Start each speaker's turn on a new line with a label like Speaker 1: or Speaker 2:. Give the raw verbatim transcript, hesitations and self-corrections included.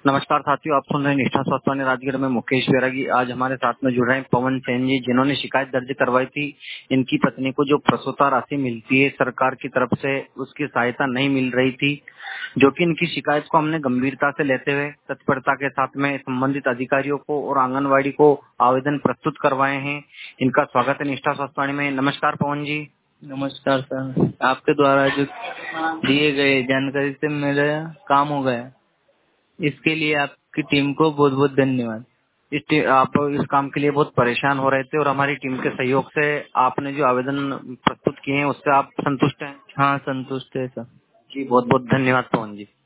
Speaker 1: नमस्कार साथियों, आप सुन रहे हैं निष्ठा स्वास्थ्य राजगढ़ में मुकेश बैरागी। आज हमारे साथ में जुड़ रहे हैं पवन सेन जी, जिन्होंने शिकायत दर्ज करवाई थी। इनकी पत्नी को जो प्रसूता राशि मिलती है सरकार की तरफ से, उसकी सहायता नहीं मिल रही थी, जो कि इनकी शिकायत को हमने गंभीरता से लेते हुए तत्परता के साथ में संबंधित अधिकारियों को और आंगनबाड़ी को आवेदन प्रस्तुत करवाए हैं। इनका स्वागत है निष्ठा स्वास्थ्य में। नमस्कार पवन जी।
Speaker 2: नमस्कार सर, आपके द्वारा जो दिए गए जानकारी से मेरा काम हो गया, इसके लिए आपकी टीम को बहुत बहुत धन्यवाद।
Speaker 1: इस टी- आप इस काम के लिए बहुत परेशान हो रहे थे और हमारी टीम के सहयोग से आपने जो आवेदन प्रस्तुत किए हैं उससे आप संतुष्ट हैं?
Speaker 2: हाँ, संतुष्ट है सर।
Speaker 1: जी, बहुत बहुत धन्यवाद पवन जी।